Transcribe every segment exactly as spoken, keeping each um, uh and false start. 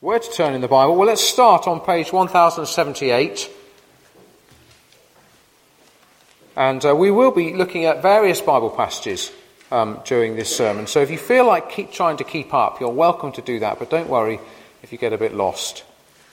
Where to turn in the Bible? Well, let's start on page one thousand seventy-eight. And uh, we will be looking at various Bible passages um, during this sermon. So if you feel like keep trying to keep up, you're welcome to do that. But don't worry if you get a bit lost.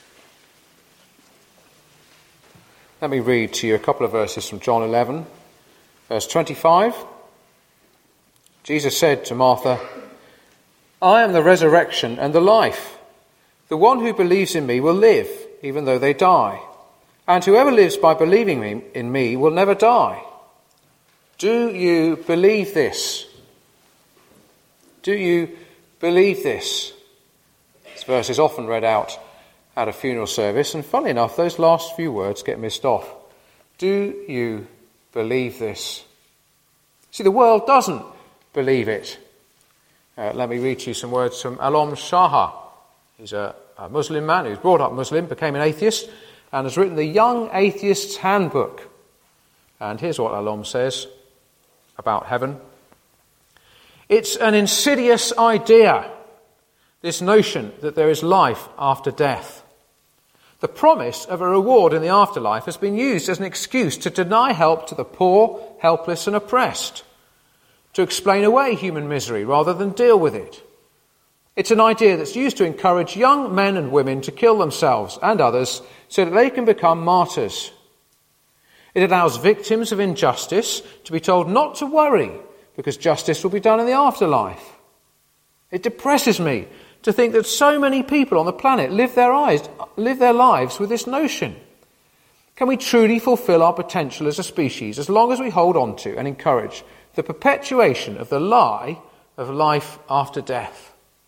Let me read to you a couple of verses from John eleven, verse twenty-five. Jesus said to Martha, "I am the resurrection and the life. The one who believes in me will live, even though they die. And whoever lives by believing me, in me will never die." Do you believe this? Do you believe this? This verse is often read out at a funeral service, and funnily enough, those last few words get missed off. Do you believe this? See, the world doesn't believe it. Uh, let me read to you some words from Alom Shahar. He's a, a Muslim man who was brought up Muslim, became an atheist, and has written the Young Atheist's Handbook. And here's what Alom says about heaven. It's an insidious idea, this notion that there is life after death. The promise of a reward in the afterlife has been used as an excuse to deny help to the poor, helpless and oppressed, to explain away human misery rather than deal with it. It's an idea that's used to encourage young men and women to kill themselves and others so that they can become martyrs. It allows victims of injustice to be told not to worry because justice will be done in the afterlife. It depresses me to think that so many people on the planet live their eyes, live their lives with this notion. Can we truly fulfill our potential as a species as long as we hold on to and encourage the perpetuation of the lie of life after death?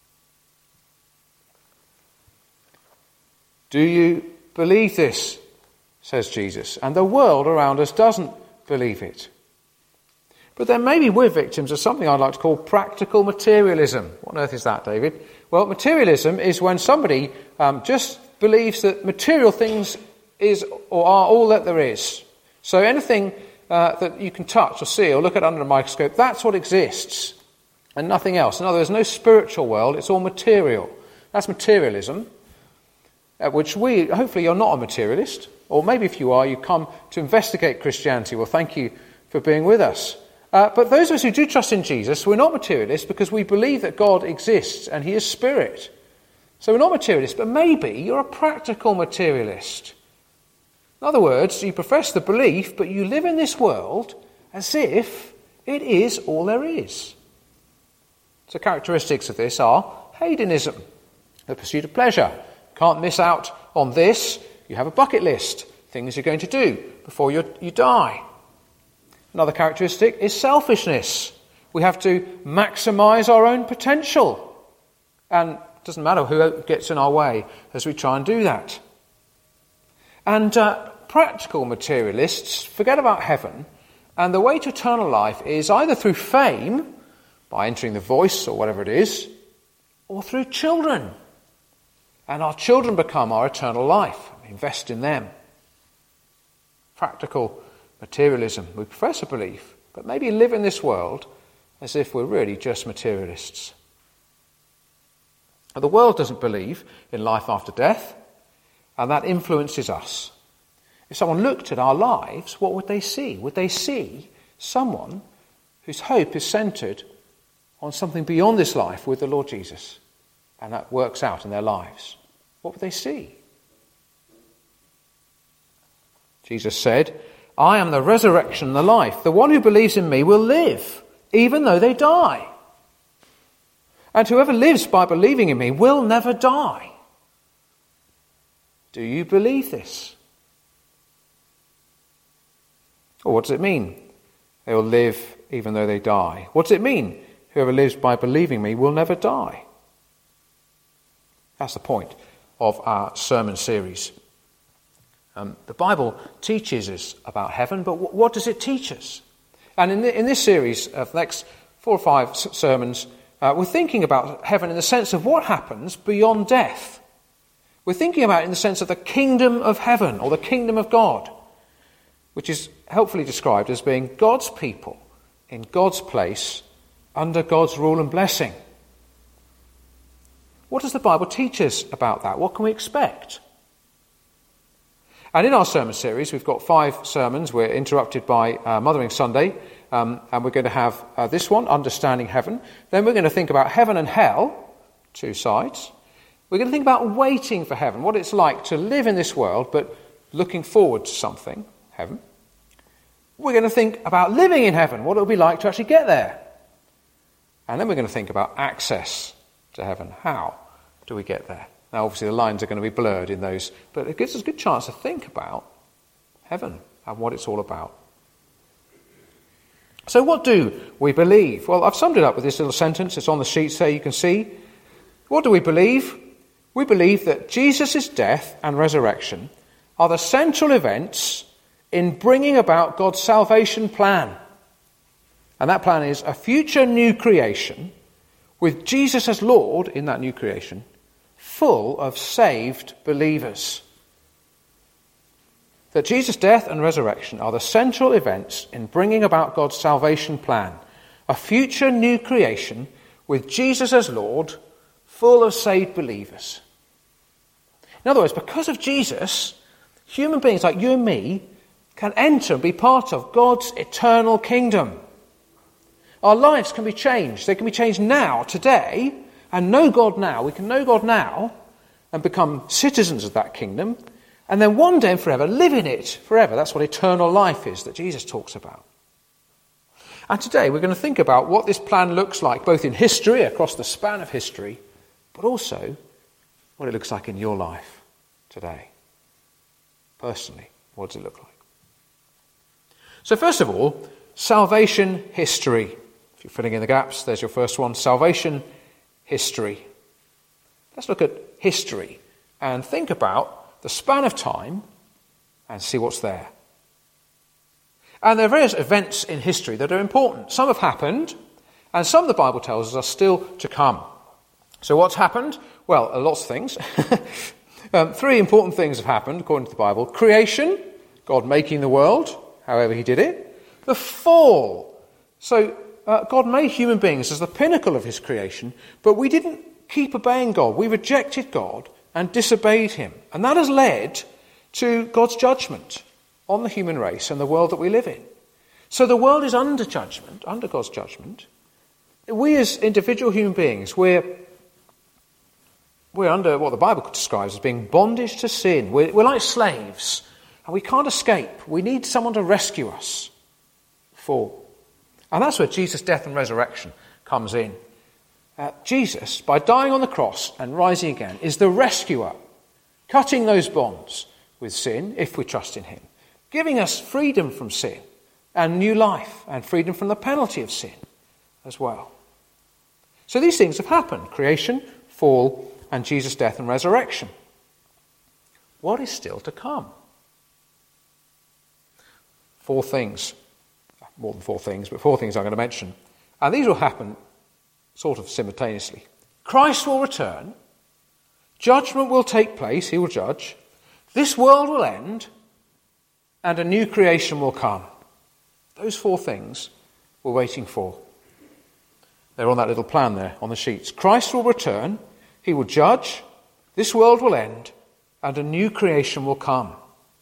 Do you believe this? Says Jesus. And the world around us doesn't believe it. But then maybe we're victims of something I'd like to call practical materialism. What on earth is that, David? Well, materialism is when somebody um, just believes that material things is or are all that there is. So anything uh, that you can touch or see or look at under a microscope, that's what exists and nothing else. In other words, no spiritual world, it's all material. That's materialism. At which we, hopefully you're not a materialist, or maybe if you are, you come to investigate Christianity. Well, thank you for being with us. Uh, but those of us who do trust in Jesus, we're not materialists because we believe that God exists and he is spirit. So we're not materialists, but maybe you're a practical materialist. In other words, you profess the belief, but you live in this world as if it is all there is. So characteristics of this are hedonism, the pursuit of pleasure. Can't miss out on this. You have a bucket list, things you're going to do before you you die. Another characteristic is selfishness. We have to maximise our own potential. And it doesn't matter who gets in our way as we try and do that. And uh, practical materialists forget about heaven, and the way to eternal life is either through fame, by entering the voice or whatever it is, or through children. And our children become our eternal life. We invest in them. Practical materialism. We profess a belief, but maybe live in this world as if we're really just materialists. Now, the world doesn't believe in life after death, and that influences us. If someone looked at our lives, what would they see? Would they see someone whose hope is centred on something beyond this life with the Lord Jesus, and that works out in their lives? What would they see? Jesus said, "I am the resurrection and the life. The one who believes in me will live, even though they die. And whoever lives by believing in me will never die." Do you believe this? Or what does it mean? They will live even though they die. What does it mean? Whoever lives by believing me will never die. That's the point of our sermon series. Um, the Bible teaches us about heaven, but w- what does it teach us? And in, the, in this series of the next four or five s- sermons, uh, we're thinking about heaven in the sense of what happens beyond death. We're thinking about it in the sense of the kingdom of heaven, or the kingdom of God, which is helpfully described as being God's people in God's place under God's rule and blessing. what does the Bible teach us about that? What can we expect? And in our sermon series, we've got five sermons. We're interrupted by uh, Mothering Sunday, um, and we're going to have uh, this one, Understanding Heaven. Then we're going to think about heaven and hell, two sides. We're going to think about waiting for heaven, what it's like to live in this world, but looking forward to something, heaven. We're going to think about living in heaven, what it will be like to actually get there. And then we're going to think about access to heaven. How do we get there? Now, obviously, the lines are going to be blurred in those, but it gives us a good chance to think about heaven and what it's all about. So what do we believe? Well, I've summed it up with this little sentence. It's on the sheets there, you can see. What do we believe? We believe that Jesus' death and resurrection are the central events in bringing about God's salvation plan. And that plan is a future new creation with Jesus as Lord in that new creation, full of saved believers. That Jesus' death and resurrection are the central events in bringing about God's salvation plan. A future new creation with Jesus as Lord, full of saved believers. In other words, because of Jesus, human beings like you and me can enter and be part of God's eternal kingdom. Our lives can be changed. They can be changed now, today, and know God now. We can know God now and become citizens of that kingdom, and then one day and forever live in it forever. That's what eternal life is that Jesus talks about. And today we're going to think about what this plan looks like, both in history, across the span of history, but also what it looks like in your life today. Personally, what does it look like? So first of all, salvation history. If you're filling in the gaps, there's your first one. Salvation history. Let's look at history and think about the span of time and see what's there. And there are various events in history that are important. Some have happened, and some, the Bible tells us, are still to come. So what's happened? Well, lots of things. um, three important things have happened, according to the Bible. Creation, God making the world, however he did it. The fall. So uh, God made human beings as the pinnacle of his creation, but we didn't keep obeying God. We rejected God and disobeyed him. And that has led to God's judgment on the human race and the world that we live in. So the world is under judgment, under God's judgment. We as individual human beings, we're, we're under what the Bible describes as being bondage to sin. We're, we're like slaves, and we can't escape. We need someone to rescue us. Fall. And that's where Jesus' death and resurrection comes in. Uh, Jesus, by dying on the cross and rising again, is the rescuer, cutting those bonds with sin, if we trust in him, giving us freedom from sin and new life and freedom from the penalty of sin as well. So these things have happened: creation, fall, and Jesus' death and resurrection. What is still to come? Four things. More than four things, but four things I'm going to mention. And these will happen sort of simultaneously. Christ will return. Judgment will take place. He will judge. This world will end. And a new creation will come. Those four things we're waiting for. They're on that little plan there on the sheets. Christ will return. He will judge. This world will end. And a new creation will come.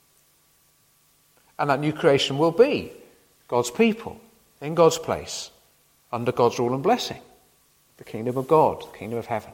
And that new creation will be God's people, in God's place, under God's rule and blessing. The kingdom of God, the kingdom of heaven.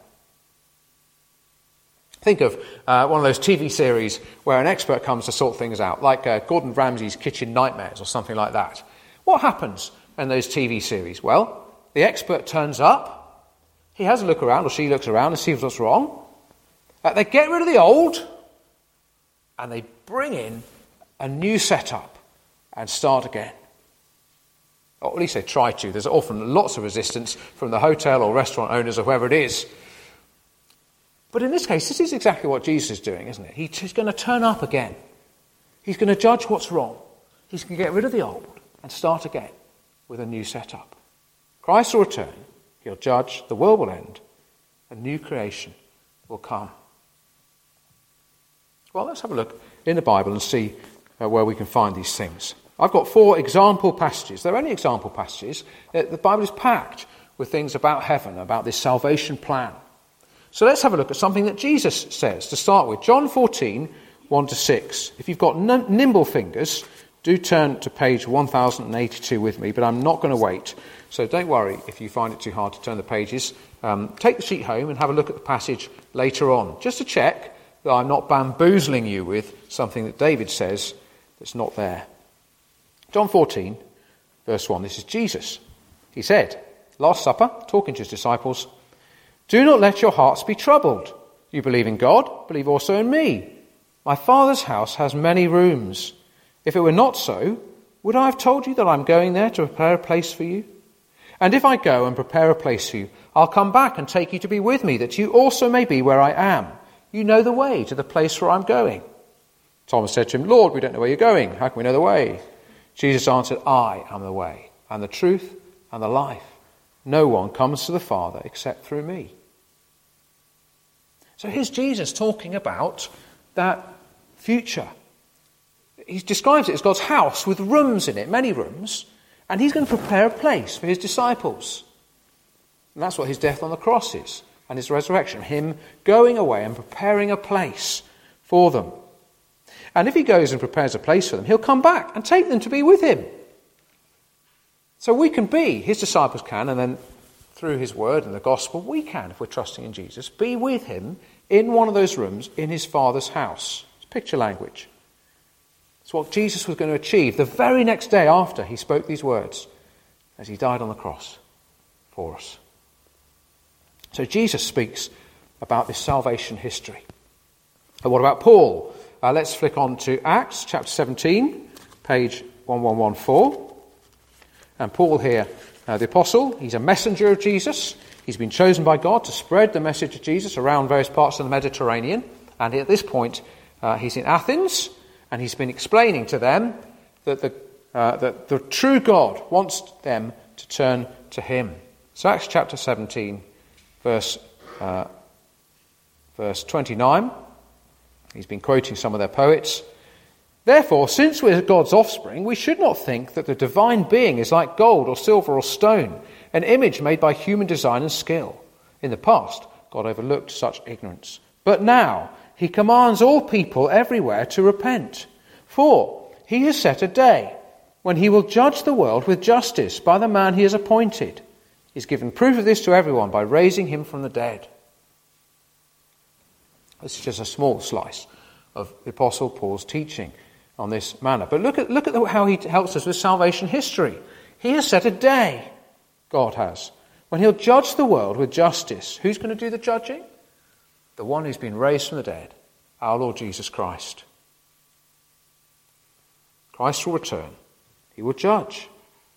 Think of uh, one of those T V series where an expert comes to sort things out, like uh, Gordon Ramsay's Kitchen Nightmares or something like that. What happens in those T V series? Well, the expert turns up, he has a look around, or she looks around and sees what's wrong. Uh, they get rid of the old, and they bring in a new setup and start again. Or at least they try to. There's often lots of resistance from the hotel or restaurant owners or whoever it is. But in this case, this is exactly what Jesus is doing, isn't it? He's going to turn up again. He's going to judge what's wrong. He's going to get rid of the old and start again with a new setup. Christ will return. He'll judge. The world will end. A new creation will come. Well, let's have a look in the Bible and see uh, where we can find these things. I've got four example passages. They're only example passages. The Bible is packed with things about heaven, about this salvation plan. So let's have a look at something that Jesus says to start with. John fourteen, one to six. If you've got n- nimble fingers, do turn to page one thousand eighty-two with me, but I'm not going to wait. So don't worry if you find it too hard to turn the pages. Um, take the sheet home and have a look at the passage later on, just to check that I'm not bamboozling you with something that David says that's not there. John fourteen, verse one. This is Jesus. He said, Last Supper, talking to his disciples, "Do not let your hearts be troubled. You believe in God, believe also in me. My Father's house has many rooms. If it were not so, would I have told you that I'm going there to prepare a place for you? And if I go and prepare a place for you, I'll come back and take you to be with me, that you also may be where I am. You know the way to the place where I'm going." Thomas said to him, "Lord, we don't know where you're going. How can we know the way?" Jesus answered, "I am the way, and the truth, and the life. No one comes to the Father except through me." So here's Jesus talking about that future. He describes it as God's house with rooms in it, many rooms, and he's going to prepare a place for his disciples. And that's what his death on the cross is, and his resurrection, him going away and preparing a place for them. And if he goes and prepares a place for them, he'll come back and take them to be with him. So we can be, his disciples can, and then through his word and the gospel, we can, if we're trusting in Jesus, be with him in one of those rooms in his Father's house. It's picture language. It's what Jesus was going to achieve the very next day after he spoke these words, as he died on the cross for us. So Jesus speaks about this salvation history. And what about Paul? Uh, let's flick on to Acts chapter seventeen, page eleven fourteen. And Paul here, uh, the apostle, he's a messenger of Jesus. He's been chosen by God to spread the message of Jesus around various parts of the Mediterranean. And at this point, uh, he's in Athens, and he's been explaining to them that the, uh, that the true God wants them to turn to him. So Acts chapter seventeen, verse, uh, verse twenty-nine. He's been quoting some of their poets. "Therefore, since we're God's offspring, we should not think that the divine being is like gold or silver or stone, an image made by human design and skill. In the past, God overlooked such ignorance. But now, he commands all people everywhere to repent. For he has set a day when he will judge the world with justice by the man he has appointed. He's given proof of this to everyone by raising him from the dead." This is just a small slice of the Apostle Paul's teaching on this manner. But look at look at how he helps us with salvation history. He has set a day, God has, when he'll judge the world with justice. Who's going to do the judging? The one who's been raised from the dead, our Lord Jesus Christ. Christ will return. He will judge.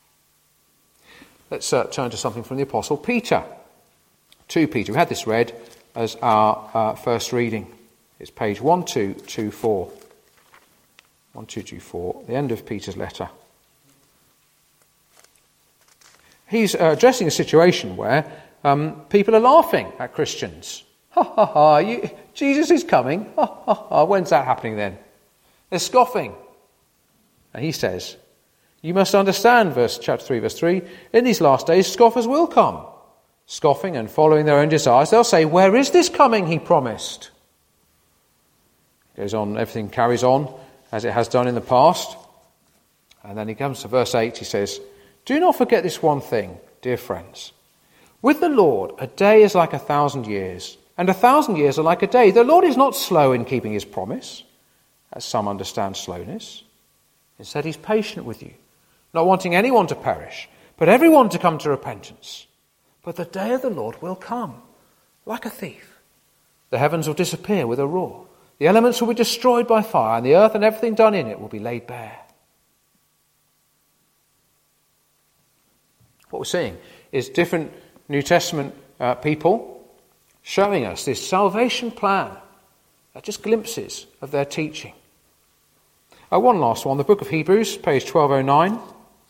Let's uh, turn to something from the Apostle Peter. To Peter. We had this read as our uh, first reading. It's page one two two four. one two two four, the end of Peter's letter. He's uh, addressing a situation where um, people are laughing at Christians. Ha ha ha, you, Jesus is coming. Ha ha ha, when's that happening then? They're scoffing. And he says, you must understand, verse chapter three, verse three, in these last days scoffers will come. Scoffing and following their own desires, they'll say, where is this coming he promised? Goes on, everything carries on as it has done in the past. And then he comes to verse eight, he says, do not forget this one thing, dear friends. With the Lord, a day is like a thousand years, and a thousand years are like a day. The Lord is not slow in keeping his promise, as some understand slowness. Instead, he's patient with you, not wanting anyone to perish, but everyone to come to repentance. But the day of the Lord will come, like a thief. The heavens will disappear with a roar. The elements will be destroyed by fire, and the earth and everything done in it will be laid bare. What we're seeing is different New Testament uh, people showing us this salvation plan. Uh, just glimpses of their teaching. Uh, one last one, the book of Hebrews, page twelve oh nine.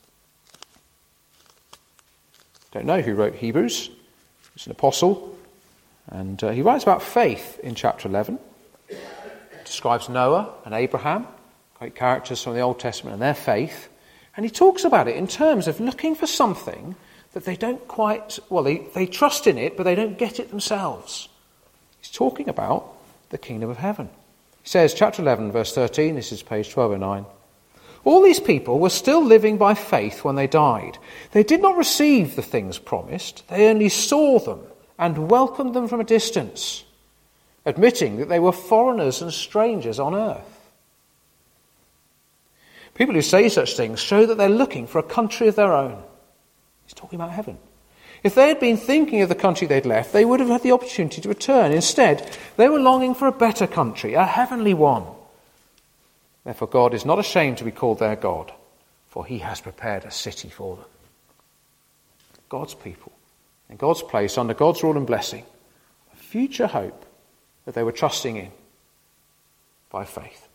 Don't know who wrote Hebrews. It's an apostle. And uh, he writes about faith in chapter eleven. Describes Noah and Abraham, great characters from the Old Testament, and their faith. And he talks about it in terms of looking for something that they don't quite, well, they, they trust in it, but they don't get it themselves. He's talking about the kingdom of heaven. He says, chapter eleven, verse thirteen, this is page twelve oh nine, all these people were still living by faith when they died. They did not receive the things promised. They only saw them and welcomed them from a distance, admitting that they were foreigners and strangers on earth. People who say such things show that they're looking for a country of their own. He's talking about heaven. If they had been thinking of the country they'd left, they would have had the opportunity to return. Instead, they were longing for a better country, a heavenly one. Therefore, God is not ashamed to be called their God, for he has prepared a city for them. God's people, in God's place, under God's rule and blessing, a future hope that they were trusting in by faith.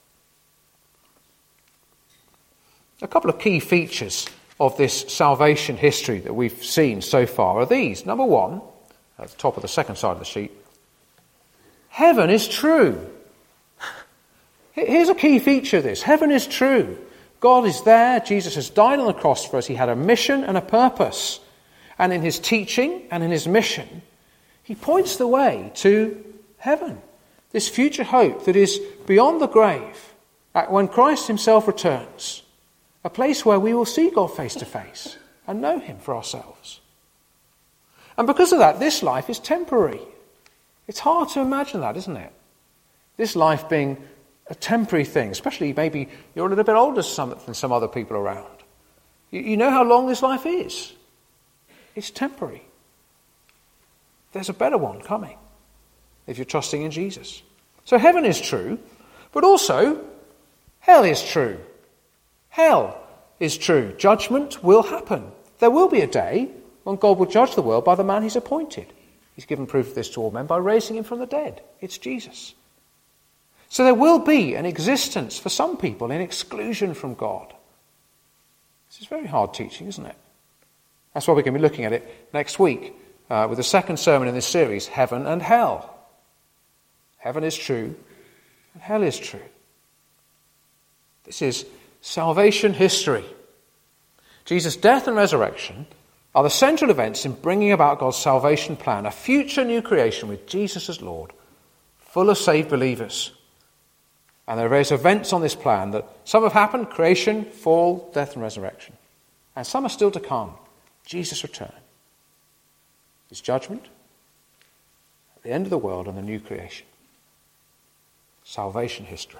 A couple of key features of this salvation history that we've seen so far are these. Number one, at the top of the second side of the sheet, heaven is true. Here's a key feature of this. Heaven is true. God is there. Jesus has died on the cross for us. He had a mission and a purpose. And in his teaching and in his mission, he points the way to heaven. This future hope that is beyond the grave, when Christ himself returns. A place where we will see God face to face and know him for ourselves. And because of that, this life is temporary. It's hard to imagine that, isn't it? This life being a temporary thing, especially maybe you're a little bit older than some other people around. You, you know how long this life is. It's temporary. There's a better one coming if you're trusting in Jesus. So heaven is true, but also hell is true. Hell is true. Judgment will happen. There will be a day when God will judge the world by the man he's appointed. He's given proof of this to all men by raising him from the dead. It's Jesus. So there will be an existence for some people in exclusion from God. This is very hard teaching, isn't it? That's why we're going to be looking at it next week uh, with the second sermon in this series, Heaven and Hell. Heaven is true and hell is true. This is salvation history. Jesus' death and resurrection are the central events in bringing about God's salvation plan, a future new creation with Jesus as Lord, full of saved believers. And there are various events on this plan that some have happened: creation, fall, death and resurrection. And some are still to come. Jesus' return, his judgment, at the end of the world and the new creation. Salvation history.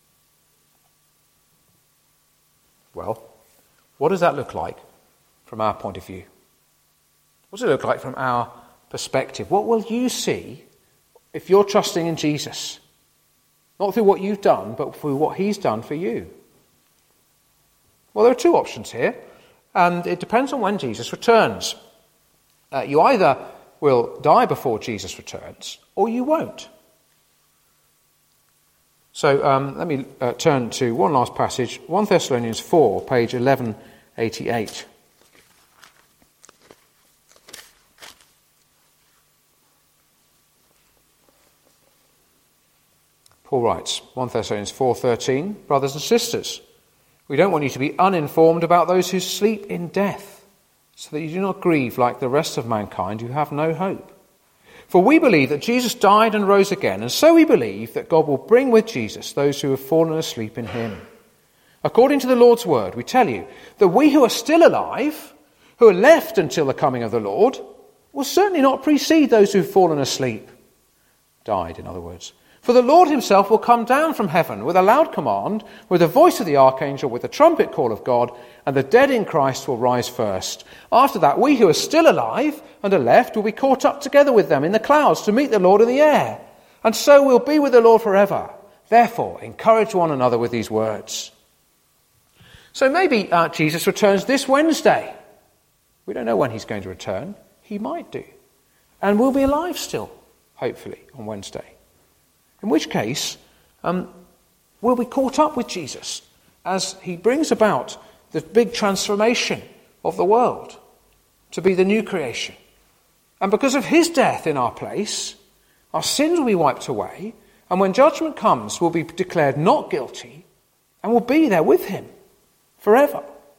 Well, what does that look like from our point of view? What does it look like from our perspective? What will you see if you're trusting in Jesus? Not through what you've done, but through what he's done for you. Well, there are two options here, and it depends on when Jesus returns. Uh, you either will die before Jesus returns, or you won't. So um, let me uh, turn to one last passage, First Thessalonians four, page eleven eighty-eight. Paul writes, First Thessalonians four thirteen, brothers and sisters, we don't want you to be uninformed about those who sleep in death, so that you do not grieve like the rest of mankind who have no hope. For we believe that Jesus died and rose again, and so we believe that God will bring with Jesus those who have fallen asleep in him. According to the Lord's word, we tell you that we who are still alive, who are left until the coming of the Lord, will certainly not precede those who have fallen asleep. Died, in other words. For the Lord himself will come down from heaven with a loud command, with the voice of the archangel, with the trumpet call of God, and the dead in Christ will rise first. After that, we who are still alive and are left will be caught up together with them in the clouds to meet the Lord in the air. And so we'll be with the Lord forever. Therefore, encourage one another with these words. So maybe uh, Jesus returns this Wednesday. We don't know when he's going to return. He might do. And we'll be alive still, hopefully, on Wednesday. In which case, um, we'll be caught up with Jesus as he brings about the big transformation of the world to be the new creation. And because of his death in our place, our sins will be wiped away, and when judgment comes, we'll be declared not guilty, and we'll be there with him forever.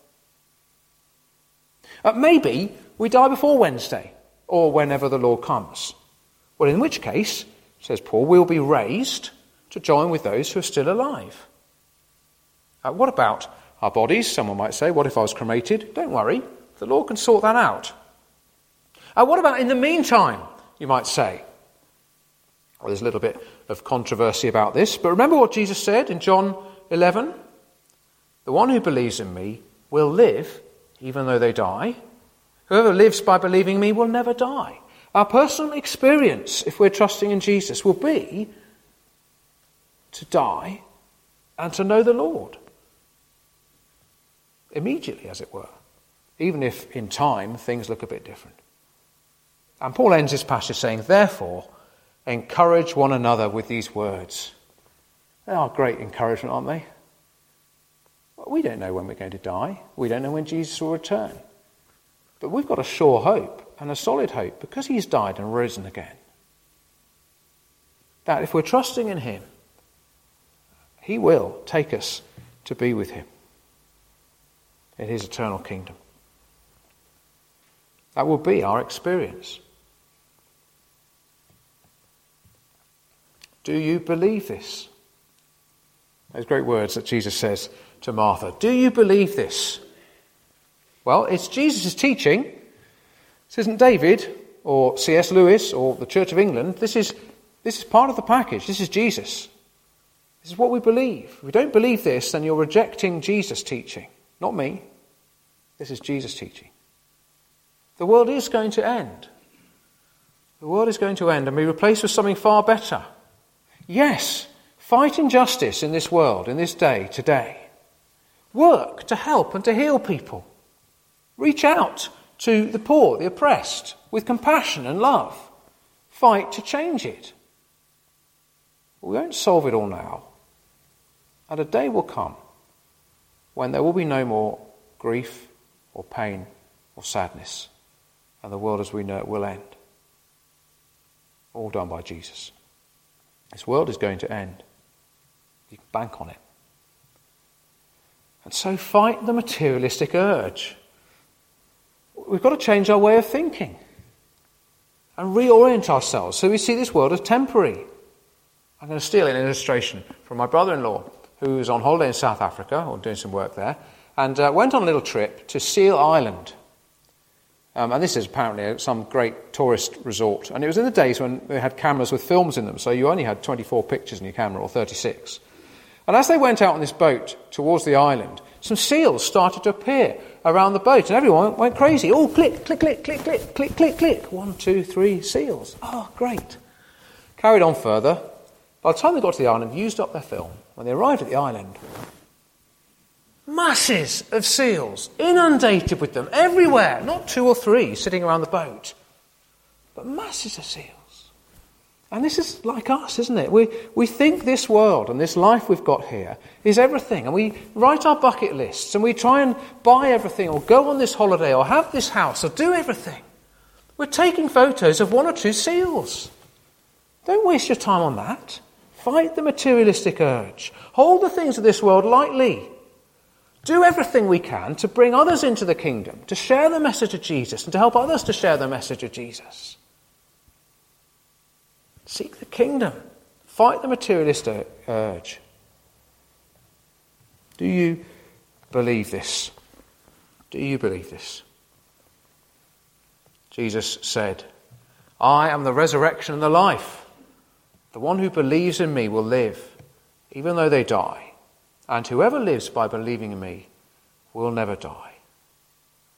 Uh, maybe we die before Wednesday, or whenever the Lord comes. Well, in which case, says Paul, we'll be raised to join with those who are still alive. Uh, what about our bodies? Someone might say, what if I was cremated? Don't worry, the Lord can sort that out. Uh, what about in the meantime, you might say? Well, there's a little bit of controversy about this, but remember what Jesus said in John eleven? The one who believes in me will live even though they die. Whoever lives by believing me will never die. Our personal experience, if we're trusting in Jesus, will be to die and to know the Lord. Immediately, as it were. Even if in time things look a bit different. And Paul ends his passage saying, therefore, encourage one another with these words. They are great encouragement, aren't they? We don't know when we're going to die. We don't know when Jesus will return. But we've got a sure hope and a solid hope because he's died and risen again. That if we're trusting in him, he will take us to be with him in his eternal kingdom. That will be our experience. Do you believe this? Those great words that Jesus says to Martha. Do you believe this? Well, it's Jesus' teaching. This isn't David or C S Lewis or the Church of England. This is, this is part of the package. This is Jesus. This is what we believe. If we don't believe this, then you're rejecting Jesus' teaching. Not me. This is Jesus' teaching. The world is going to end. The world is going to end and be replaced with something far better. Yes, fight injustice in this world, in this day, today. Work to help and to heal people. Reach out to the poor, the oppressed, with compassion and love. Fight to change it. We won't solve it all now. And a day will come when there will be no more grief or pain or sadness, and the world as we know it will end. All done by Jesus. This world is going to end. You can bank on it. And so fight the materialistic urge. We've got to change our way of thinking and reorient ourselves so we see this world as temporary. I'm going to steal an illustration from my brother-in-law who was on holiday in South Africa, or doing some work there, and uh, went on a little trip to Seal Island. Um, and this is apparently some great tourist resort. And it was in the days when they had cameras with films in them, so you only had twenty-four pictures in your camera, or thirty-six. And as they went out on this boat towards the island, some seals started to appear around the boat, and everyone went crazy. Oh, click, click, click, click, click, click, click, click. One, two, three seals. Oh, great. Carried on further. By the time they got to the island, used up their film. When they arrived at the island, masses of seals, inundated with them, everywhere. Not two or three sitting around the boat, but masses of seals. And this is like us, isn't it? We we think this world and this life we've got here is everything. And we write our bucket lists and we try and buy everything or go on this holiday or have this house or do everything. We're taking photos of one or two seals. Don't waste your time on that. Fight the materialistic urge. Hold the things of this world lightly. Do everything we can to bring others into the kingdom, to share the message of Jesus and to help others to share the message of Jesus. Seek the kingdom. Fight the materialistic urge. Do you believe this? Do you believe this? Jesus said, I am the resurrection and the life. The one who believes in me will live, even though they die. And whoever lives by believing in me will never die.